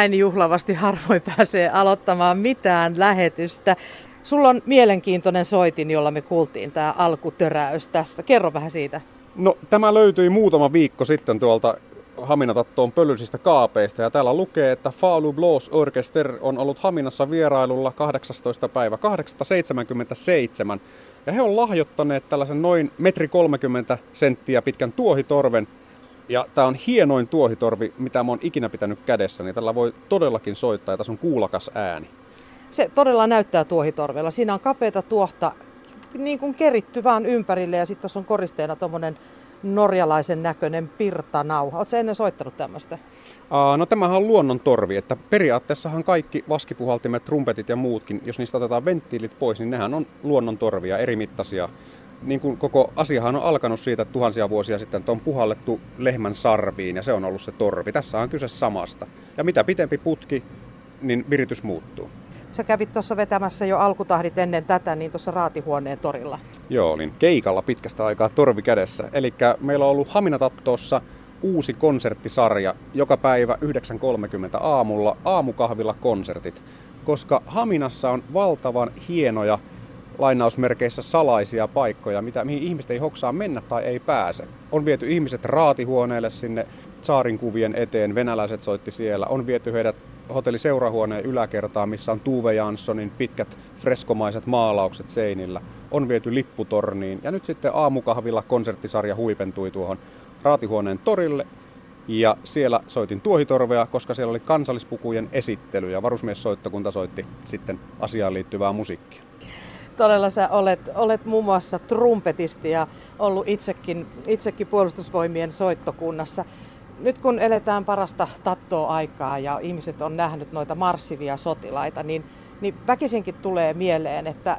näin juhlavasti harvoin pääsee aloittamaan mitään lähetystä. Sulla on mielenkiintoinen soitin, jolla me kuultiin tämä alkutöräys tässä. Kerro vähän siitä. No, tämä löytyi muutama viikko sitten tuolta Haminatattoon pölyisistä kaapeista ja täällä lukee, että Falu Blues Orchester on ollut Haminassa vierailulla 18. päivä 877 ja he on lahjoittaneet tällaisen noin 1,30 senttiä pitkän tuohitorven ja tämä on hienoin tuohitorvi, mitä mä oon ikinä pitänyt kädessä, niin tällä voi todellakin soittaa ja tässä on kuulakas ääni. Se todella näyttää tuohitorvella. Siinä on kapeata tuohta niin kuin keritty vaan ympärille ja sitten tuossa on koristeena tuommoinen norjalaisen näköinen pirtanauha. Oletko ennen soittanut tämmöistä? No tämähän on luonnontorvi, että periaatteessahan kaikki vaskipuhaltimet, trumpetit ja muutkin, jos niistä otetaan venttiilit pois, niin nehän on luonnontorvia eri mittaisia. Niin kuin koko asiahan on alkanut siitä, että tuhansia vuosia sitten että on puhallettu lehmän sarviin ja se on ollut se torvi. Tässä on kyse samasta. Ja mitä pitempi putki, niin viritys muuttuu. Sä kävit tuossa vetämässä jo alkutahdit ennen tätä, niin tuossa Raatihuoneen torilla. Joo, olin keikalla pitkästä aikaa torvi kädessä. Eli meillä on ollut Haminatattoossa uusi konserttisarja joka päivä 9.30 aamulla aamukahvilla konsertit. Koska Haminassa on valtavan hienoja lainausmerkeissä salaisia paikkoja, mihin ihmiset ei hoksaa mennä tai ei pääse. On viety ihmiset Raatihuoneelle sinne tsaarin kuvien eteen, venäläiset soitti siellä. On viety heidät hotelliseurahuoneen yläkertaan, missä on Tuve Janssonin pitkät freskomaiset maalaukset seinillä. On viety lipputorniin ja nyt sitten aamukahvilla konserttisarja huipentui tuohon Raatihuoneen torille. Ja siellä soitin tuohitorvea, koska siellä oli kansallispukujen esittely ja varusmiessoittokunta soitti sitten asiaan liittyvää musiikkia. Todella sä olet muun muassa trumpetisti ja ollut itsekin puolustusvoimien soittokunnassa. Nyt kun eletään parasta tattoa-aikaa ja ihmiset on nähnyt noita marssivia sotilaita, niin väkisinkin tulee mieleen, että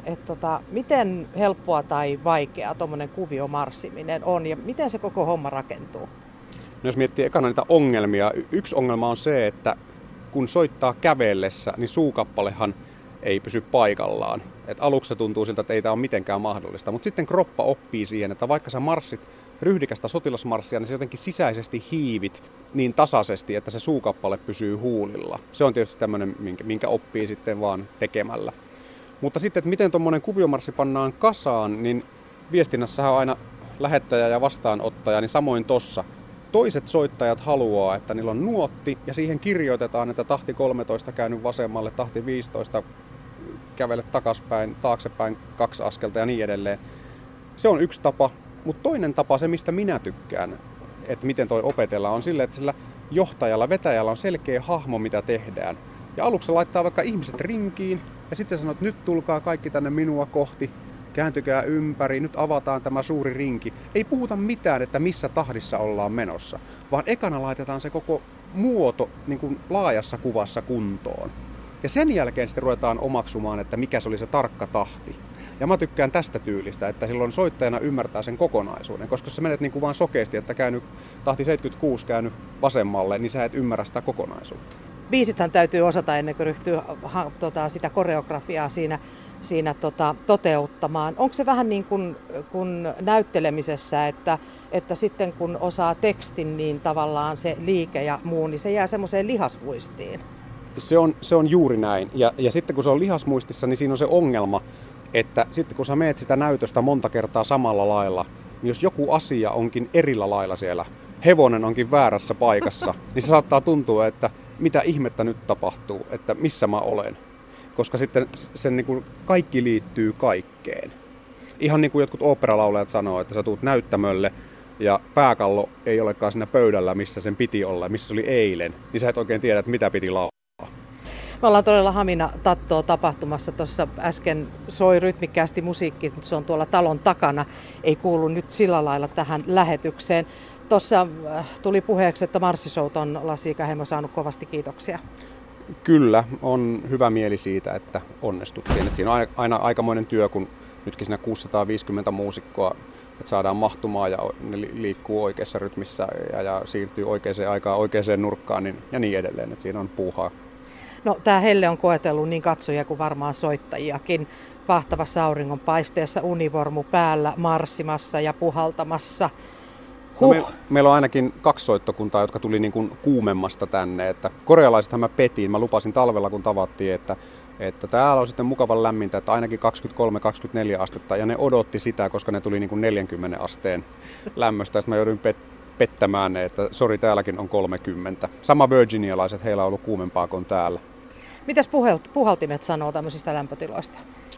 miten helppoa tai vaikeaa tuommoinen kuviomarssiminen on ja miten se koko homma rakentuu? No jos miettii ekana niitä ongelmia, yksi ongelma on se, että kun soittaa kävellessä, niin suukappalehan ei pysy paikallaan. Et aluksi se tuntuu siltä, että ei tämä ole mitenkään mahdollista, mutta sitten kroppa oppii siihen, että vaikka sä marssit ryhdikästä sotilasmarssia, niin se jotenkin sisäisesti hiivit niin tasaisesti, että se suukappale pysyy huulilla. Se on tietysti tämmöinen, minkä oppii sitten vaan tekemällä. Mutta sitten, että miten tuommoinen kuviomarssi pannaan kasaan, niin viestinnässähän on aina lähettäjä ja vastaanottaja, niin samoin tossa. Toiset soittajat haluaa, että niillä on nuotti ja siihen kirjoitetaan, että tahti 13 käynyt vasemmalle, tahti 15 kävele takaspäin, taaksepäin 2 askelta ja niin edelleen. Se on yksi tapa, mutta toinen tapa, se mistä minä tykkään, että miten toi opetellaan, on silleen, että sillä johtajalla, vetäjällä on selkeä hahmo, mitä tehdään. Ja aluksi se laittaa vaikka ihmiset rinkiin ja sitten se sanoo, että nyt tulkaa kaikki tänne minua kohti, kääntykää ympäri, nyt avataan tämä suuri rinki. Ei puhuta mitään, että missä tahdissa ollaan menossa, vaan ekana laitetaan se koko muoto niin kuin laajassa kuvassa kuntoon. Ja sen jälkeen sitten ruvetaan omaksumaan, että mikä se oli se tarkka tahti. Ja mä tykkään tästä tyylistä, että silloin soittajana ymmärtää sen kokonaisuuden, koska jos sä menet niin kuin vaan sokeasti, että käynyt tahti 76 käynyt vasemmalle, niin sä et ymmärrä sitä kokonaisuutta. Biisithän täytyy osata ennen kuin ryhtyy sitä koreografiaa siinä toteuttamaan. Onko se vähän niin kuin näyttelemisessä, että sitten kun osaa tekstin, niin tavallaan se liike ja muu, niin se jää semmoiseen lihasmuistiin? Se on juuri näin. Ja sitten kun se on lihasmuistissa, niin siinä on se ongelma, että sitten kun sä meet sitä näytöstä monta kertaa samalla lailla, niin jos joku asia onkin erillä lailla siellä, hevonen onkin väärässä paikassa, niin se saattaa tuntua, että mitä ihmettä nyt tapahtuu, että missä mä olen. Koska sitten sen niin kuin kaikki liittyy kaikkeen. Ihan niin kuin jotkut oopperalaulajat sanoo, että sä tuut näyttämölle ja pääkallo ei olekaan siinä pöydällä, missä sen piti olla, missä se oli eilen, niin sä et oikein tiedä, että mitä piti laulaa. Me ollaan todella Hamina-tattoa tapahtumassa. Tuossa äsken soi rytmikkäästi musiikki, mutta se on tuolla talon takana. Ei kuulu nyt sillä lailla tähän lähetykseen. Tuossa tuli puheeksi, että marssishout on Lassi Ikäheimo saanut kovasti kiitoksia. Kyllä, on hyvä mieli siitä, että onnistuttiin. Että siinä on aina aikamoinen työ, kun nytkin siinä 650 muusikkoa, että saadaan mahtumaan ja ne liikkuu oikeassa rytmissä ja siirtyy oikeaan aikaan oikeaan nurkkaan ja niin edelleen. Että siinä on puuhaa. No, tämä helle on koetellut niin katsojia kuin varmaan soittajiakin. Pahtavassa auringonpaisteessa univormu päällä, marssimassa ja puhaltamassa. Meillä on ainakin 2 soittokuntaa, jotka tuli niin kuin kuumemmasta tänne. Että korealaisethan mä petin. Mä lupasin talvella, kun tavattiin, että täällä on sitten mukavan lämmintä, että ainakin 23-24 astetta. Ja ne odotti sitä, koska ne tuli niin kuin 40 asteen lämmöstä. Sitten mä jouduin pettämään ne, että sori, täälläkin on 30. Sama virginialaiset, heillä on ollut kuumempaa kuin täällä. Mitäs puhaltimet sanoo tämmöisistä lämpötiloista?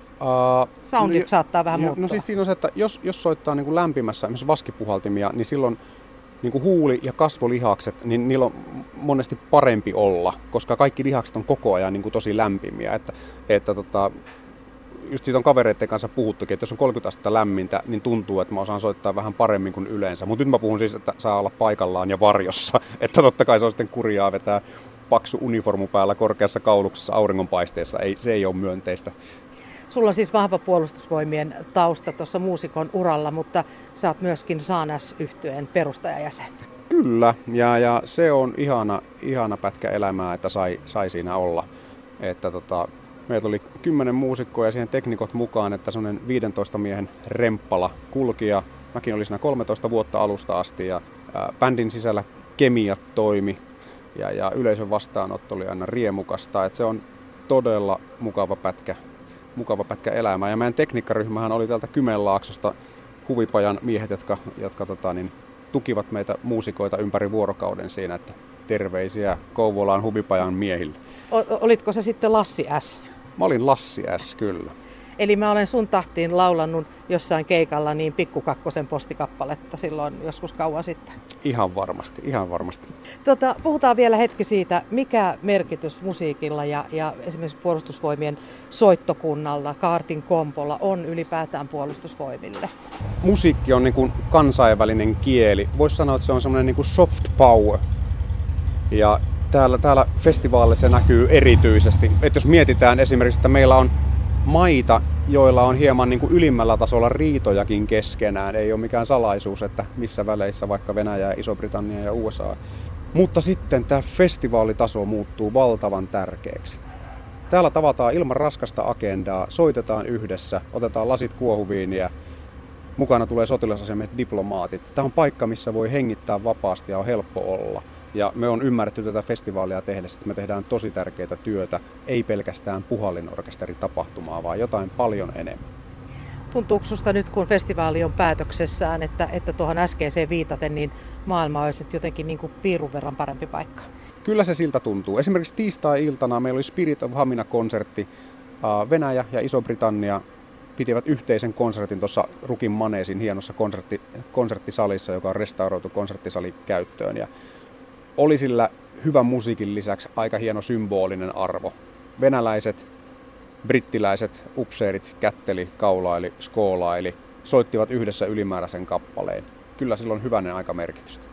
Soundit saattaa vähän muuttua. No siis siinä on se, että jos soittaa niin kuin lämpimässä, esimerkiksi vaskipuhaltimia, niin silloin niin kuin huuli- ja kasvolihakset, niin niillä on monesti parempi olla, koska kaikki lihakset on koko ajan niin kuin tosi lämpimiä. Että just siitä on kavereiden kanssa puhuttukin, että jos on 30 astetta lämmintä, niin tuntuu, että mä osaan soittaa vähän paremmin kuin yleensä. Mutta nyt mä puhun siis, että saa olla paikallaan ja varjossa. Että totta kai se on sitten kurjaa vetää paksu uniformu päällä korkeassa kauluksessa auringonpaisteessa. Se ei ole myönteistä. Sulla on siis vahva puolustusvoimien tausta tuossa muusikon uralla, mutta sä oot myöskin Saanas-yhtyeen perustajajäsen. Kyllä, ja se on ihana pätkä elämää, että sai siinä olla. Että meitä oli 10 muusikkoa ja siihen teknikot mukaan, että semmoinen 15 miehen remppala kulki ja mäkin olin siinä 13 vuotta alusta asti ja bändin sisällä kemiat toimi ja yleisön vastaanotto oli aina riemukasta. Että se on todella mukava pätkä elämää. Ja meidän tekniikkaryhmähän oli täältä Kymenlaaksosta Huvipajan miehet, jotka tukivat meitä muusikoita ympäri vuorokauden siinä, että terveisiä Kouvolaan Huvipajan miehille. Olitko se sitten Lassi S? Mä olin Lassi S, kyllä. Eli mä olen sun tahtiin laulannut jossain keikalla niin Pikkukakkosen postikappaletta silloin joskus kauan sitten. Ihan varmasti. Puhutaan vielä hetki siitä, mikä merkitys musiikilla ja esimerkiksi puolustusvoimien soittokunnalla, kaartin kompolla on ylipäätään puolustusvoimille. Musiikki on niin kuin kansainvälinen kieli. Voisi sanoa, että se on semmoinen niin kuin soft power. Ja täällä festivaalissa se näkyy erityisesti. Että jos mietitään esimerkiksi, että meillä on maita, joilla on hieman niin kuin ylimmällä tasolla riitojakin keskenään. Ei ole mikään salaisuus, että missä väleissä vaikka Venäjä, Iso-Britannia ja USA. Mutta sitten tämä festivaalitaso muuttuu valtavan tärkeäksi. Täällä tavataan ilman raskasta agendaa, soitetaan yhdessä, otetaan lasit kuohuviiniä. Mukana tulee sotilasasiamiehet, diplomaatit. Tämä on paikka, missä voi hengittää vapaasti ja on helppo olla. Ja me on ymmärretty tätä festivaalia tehdessä, että me tehdään tosi tärkeää työtä, ei pelkästään puhallinorkesteritapahtumaa, vaan jotain paljon enemmän. Tuntuuko susta nyt, kun festivaali on päätöksessään, että tuohon äskeiseen viitaten, niin maailma olisi nyt jotenkin niin kuin piirun verran parempi paikka? Kyllä se siltä tuntuu. Esimerkiksi tiistai-iltana meillä oli Spirit of Hamina-konsertti. Venäjä ja Iso-Britannia pitivät yhteisen konsertin tuossa Rukin Maneesin hienossa konserttisalissa, joka on restauroitu konserttisali käyttöön. Ja oli sillä hyvän musiikin lisäksi aika hieno symbolinen arvo. Venäläiset, brittiläiset upseerit kätteli, kaulaili, skoolaili, soittivat yhdessä ylimääräisen kappaleen. Kyllä sillä on hyvänen aika merkitystä.